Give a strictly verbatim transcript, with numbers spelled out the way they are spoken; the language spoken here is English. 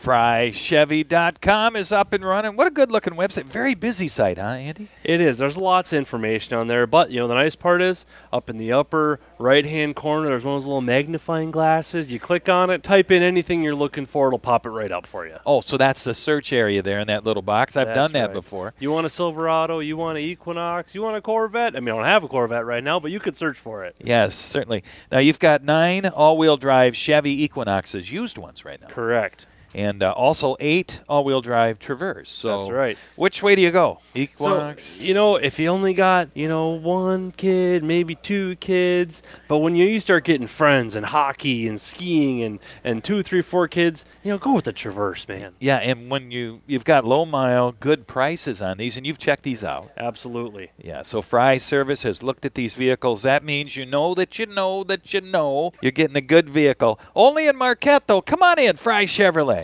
Fry Chevy dot com is up and running. What a good-looking website. Very busy site, huh, Andy? It is. There's lots of information on there. But, you know, the nice part is up in the upper right-hand corner, there's one of those little magnifying glasses. You click on it, type in anything you're looking for, it'll pop it right up for you. Oh, so that's the search area there in that little box. I've That's done that right. before. You want a Silverado, you want an Equinox, you want a Corvette. I mean, I don't have a Corvette right now, but you could search for it. Yes, certainly. Now, you've got nine all-wheel drive Chevy Equinoxes, used ones right now. Correct. And uh, also eight all-wheel drive Traverse. So That's right. Which way do you go? Equinox? So, you know, if you only got, you know, one kid, maybe two kids, but when you, you start getting friends and hockey and skiing and, and two, three, four kids, you know, go with the Traverse, man. Yeah, and when you, you've got low-mile, good prices on these, and you've checked these out. Absolutely. Yeah, so Fry Service has looked at these vehicles. That means you know that you know that you know you're getting a good vehicle. Only in Marquette, though. Come on in, Fry Chevrolet.